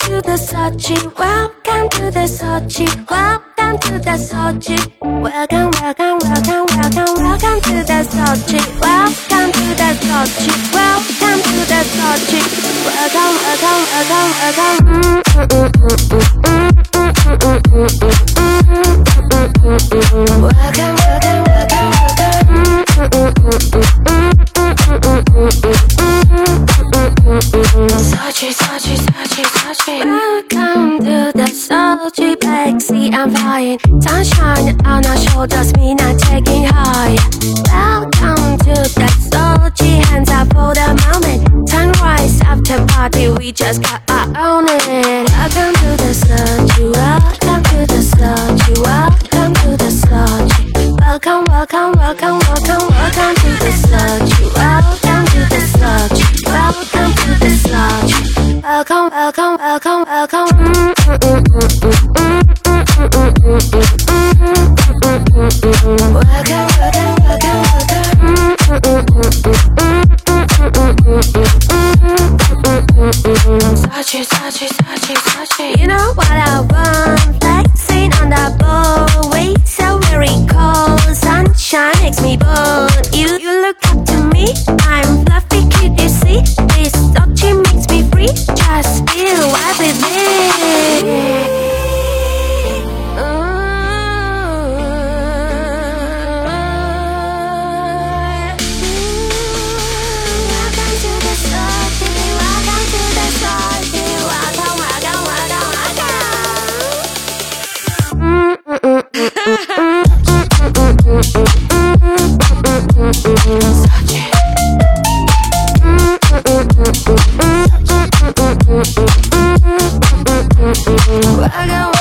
to the Sochi, welcome to the Sochi, welcome to the Sochi. Welcome, welcome, welcome, welcome, welcome to the Sochi, welcome to the Sochi, welcome to the Sochi. Welcome, welcome, welcome, welcome. Welcome, welcome, welcome, Sochi, Sochi, Sochi, Sochi. Welcome to the Sochi, Black Sea, I'm flying. Sunshine on our shoulders, me not taking high. Welcome to the Sochi, hands up for the moment. Sunrise after party, we just got our own it. Welcome to the Sochi, welcome to the Sochi, welcome to the Sochi. Welcome, welcome, welcome, welcome, welcome to the Sochi, welcome to the Sochi, welcome to the Sochi. Welcome, welcome, welcome, welcome. Welcome, welcome, welcome, welcome. Sochi, Sochi, Sochi, Sochi. You know what I want? Flexing on the boat, wait so very cold. Sunshine makes me bold. You look up to me, I'm fluffy, cute, you see. This Sochi makes me free. Just feel wild with me. Welcome to the Sochi, welcome to the Sochi, welcome, welcome, welcome, welcome. Sochi.